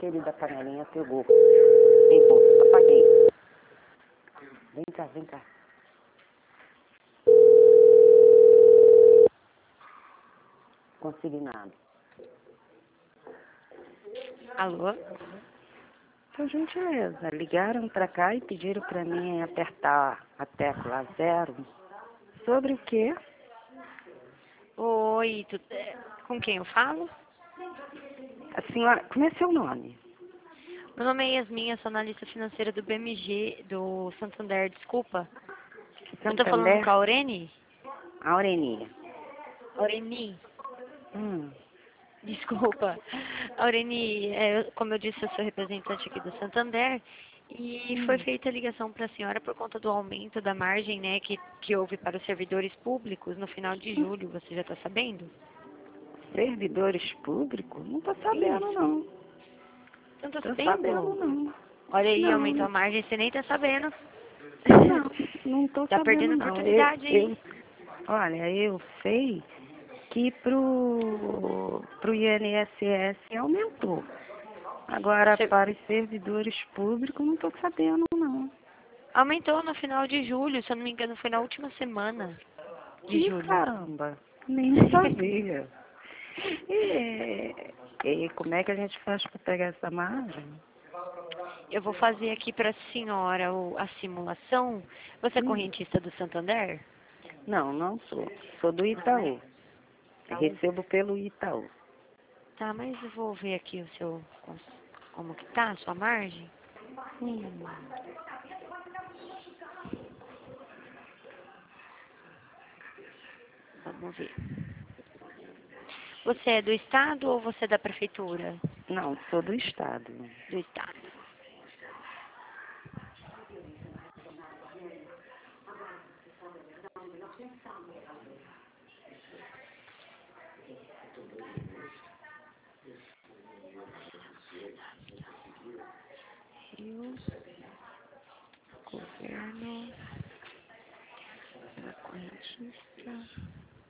aquele da panelinha pegou. Pegou, apaguei. Vem cá, vem cá. Consignado. Alô? Por gentileza, ligaram pra cá e pediram pra mim apertar a tecla 0. Sobre o quê? Oi, com quem eu falo? A senhora, como é seu nome? Meu nome é Yasmin, eu sou analista financeira do BMG, do Santander, desculpa. Eu tô falando Santander? com a Aureni? Aurenia. Aureni, Hum. desculpa. Aureni, como eu disse, eu sou representante aqui do Santander e foi feita a ligação para a senhora por conta do aumento da margem, né, que houve para os servidores públicos no final de julho, você já está sabendo? Servidores públicos? Não tô sabendo, Isso. não. Não tá Tô sabendo, sabendo? não. Olha aí, aumentou Não, a margem, você nem tá sabendo. não, não tô Tá sabendo, perdendo não. oportunidade, hein? Olha, eu sei que pro INSS aumentou. Agora, Você para os servidores públicos, não tô sabendo, não. aumentou no final de julho, se eu não me engano, foi na última semana de Ih, julho. caramba, nem sabia. E como é que a gente faz para pegar essa margem? Eu vou fazer aqui pra senhora a simulação. Você é Hum, correntista do Santander? não, não sou. Sou do Não, é? Itaú. Recebo pelo Itaú. Tá, mas eu vou ver aqui o seu, como que tá a sua margem. Hum. Vamos ver. Você é do estado ou você é da prefeitura? Não, sou do estado. Do estado. Rio, governo, correntista.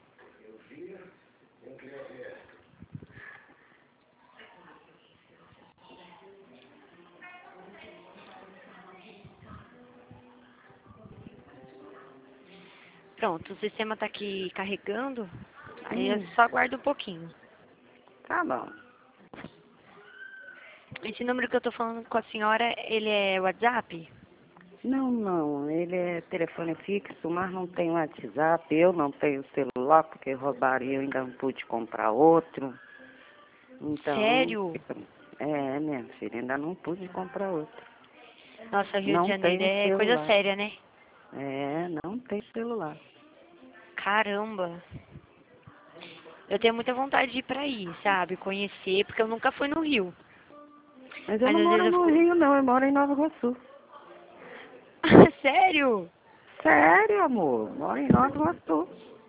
Pronto, o sistema tá aqui carregando. Aí eu Hum, só aguardo um pouquinho. tá bom. Esse número que eu tô falando com a senhora, ele é WhatsApp? Não, não, ele é telefone fixo, mas não tem WhatsApp, eu não tenho celular, porque roubaram e eu ainda não pude comprar outro. Então, Sério? minha filha, ainda não pude comprar outro. Nossa, Rio de Não Janeiro tenho é coisa celular. séria, né? Não tem celular. Caramba. Eu tenho muita vontade de ir pra aí, sabe? Conhecer, porque eu nunca fui no Rio. Mas eu Mas não às vezes moro eu no fico... Rio, não, eu moro em Nova Iguaçu. Sério? Sério, amor, moro em Nova Iguaçu.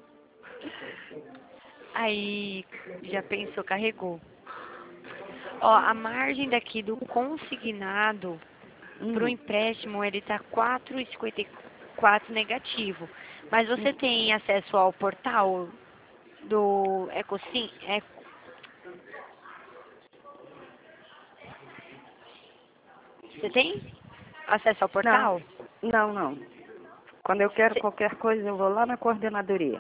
Aí, já pensou, carregou. Ó, a margem daqui do consignado pro Hum. empréstimo, ele tá 4,54 negativo. Mas você tem acesso ao portal do Ecosim? Você tem acesso ao Não, portal? não, não. Quando eu quero Cê- qualquer coisa, eu vou lá na coordenadoria.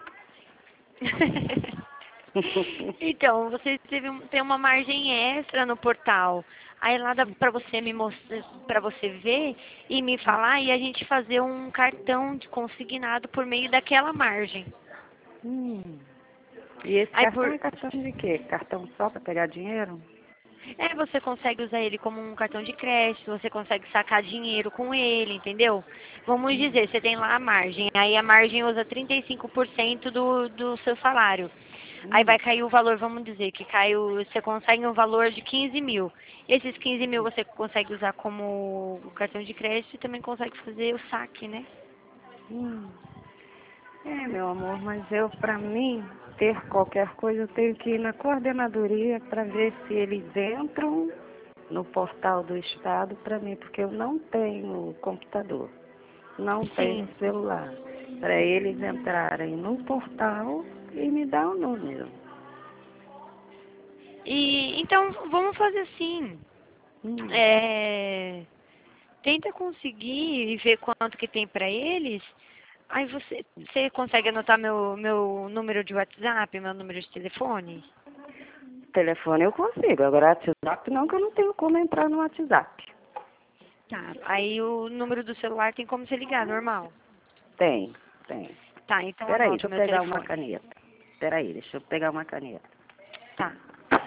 Então, você tem uma margem extra no portal. Aí lá dá pra você me mostrar, para você ver e me falar e a gente fazer um cartão de consignado por meio daquela margem. Hum. E esse Aí cartão por é cartão de quê? Cartão só para pegar dinheiro? você consegue usar ele como um cartão de crédito, você consegue sacar dinheiro com ele, entendeu? Vamos dizer, você tem lá a margem, aí a margem usa 35% do seu salário. Aí Hum. vai cair o valor, vamos dizer, que caiu, você consegue um valor de 15 mil. Esses 15 mil você consegue usar como cartão de crédito e também consegue fazer o saque, né? Hum. Meu amor, mas para mim, ter qualquer coisa, eu tenho que ir na coordenadoria para ver se eles entram no portal do Estado para mim, porque eu não tenho computador, não tenho Sim. celular. Para eles entrarem no portal e me dar o número. E então vamos fazer assim. Hum. Tenta conseguir e ver quanto que tem pra eles. Aí você consegue anotar meu número de WhatsApp, meu número de telefone? Telefone eu consigo, agora WhatsApp não, que eu não tenho como entrar no WhatsApp. Tá. Aí o número do celular tem como você ligar, normal. Tem. Tá, então Peraí, anota deixa o eu meu pegar uma telefone. caneta. Peraí, deixa eu pegar uma caneta. Tá.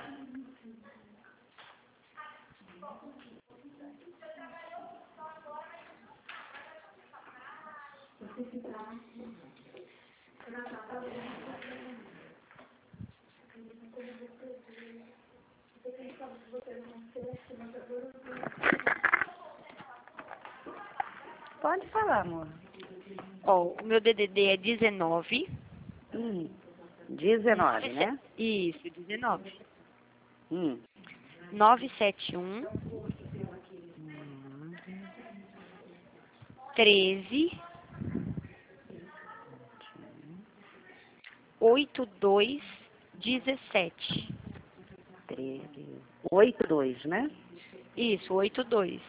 Pode falar, amor. Ó, o meu DDD é 19. 19, né? Isso, 19. Hum. 971 13 82 17. 13, 82, né? Isso, 82.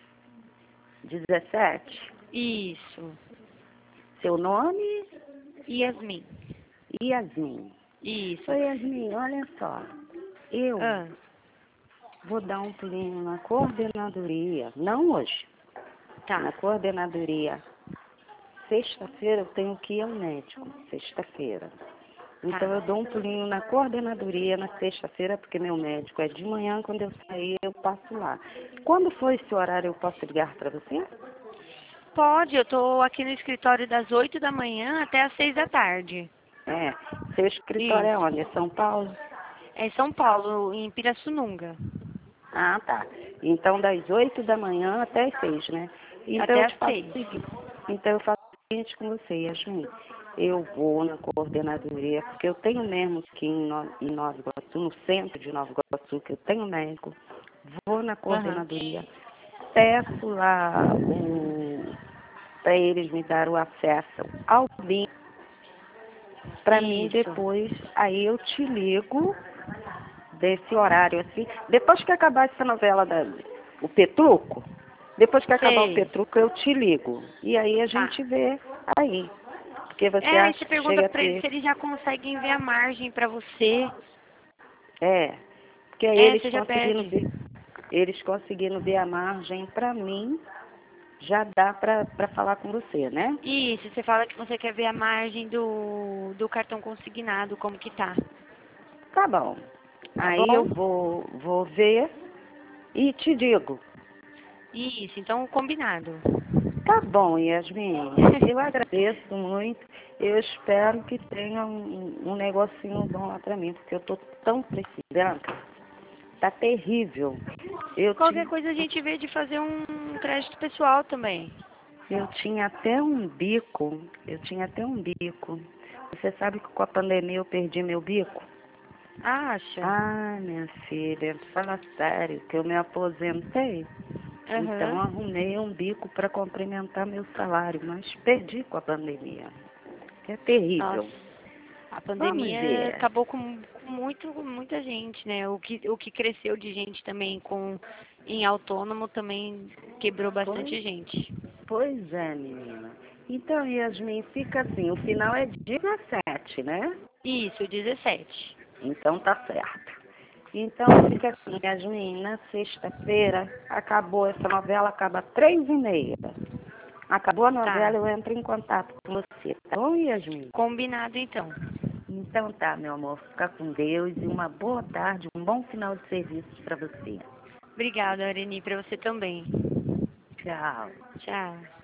17. Isso. Seu nome? Yasmin. Yasmin. Isso. Oi, Yasmin, olha só. Eu Ah, vou dar um pulinho na coordenadoria, não hoje, na tá. coordenadoria. Sexta-feira eu tenho que ir ao médico, sexta-feira. Então Tá. eu dou um pulinho na coordenadoria na sexta-feira, porque meu médico é de manhã, quando eu sair eu passo lá. Quando for esse horário eu posso ligar para você? Pode, eu tô aqui no escritório das 8 da manhã até as 6 da tarde. É. Seu escritório é Isso. onde? É São Paulo? É em São Paulo, em Pirassununga. Ah, tá. Então das 8 da manhã até as 6, né? Então Até eu as te faço 6. o seguinte. Então eu faço o seguinte com você, Yasmin. Eu vou na coordenadoria, porque eu tenho mesmo que em Nova Iguaçu, no centro de Nova Iguaçu, que eu tenho médico. Vou na Aham. coordenadoria, peço lá para eles me dar o acesso ao link para mim Isso. depois, aí eu te ligo desse horário assim. Depois que acabar essa novela o Petruco, depois que acabar o Sei. Petruco eu te ligo. E aí a Tá. gente vê aí. Porque você Aí você acha que pergunta chega a pra eles ter. se eles já conseguem ver a margem pra você. É. Porque aí Você já pede. eles conseguindo ver a margem para mim, já dá para falar com você, né? Isso, você fala que você quer ver a margem do cartão consignado, como que tá. Tá bom. Tá Aí eu bom? vou ver e te digo. Isso, então combinado. Tá bom, Yasmin. Eu agradeço muito. Eu espero que tenha um negocinho bom lá pra mim, porque eu tô tão precisando. Tá terrível. Qualquer coisa a gente vê de fazer um crédito pessoal também. Eu tinha até um bico. Eu tinha até um bico. Você sabe que com a pandemia eu perdi meu bico? Acha? Ah, minha filha, fala sério, que eu me aposentei. Então Aham. arrumei um bico para complementar meu salário, mas perdi com a pandemia. É terrível. Nossa. A Vamos pandemia ver. acabou com muita gente, né? O que cresceu de gente também em autônomo também quebrou Pois, bastante gente. pois é, menina. Então, Yasmin, fica assim, o final é 17, né? Isso, 17. Então tá certo. Então fica assim, Yasmin, na sexta-feira acabou essa novela, acaba 3h30. Acabou a Tá. novela, eu entro em contato com você, tá bom, Yasmin? Combinado então. Então tá, meu amor, fica com Deus e uma boa tarde, um bom final de serviço para você. Obrigada, Areni, pra você também. Tchau. Tchau.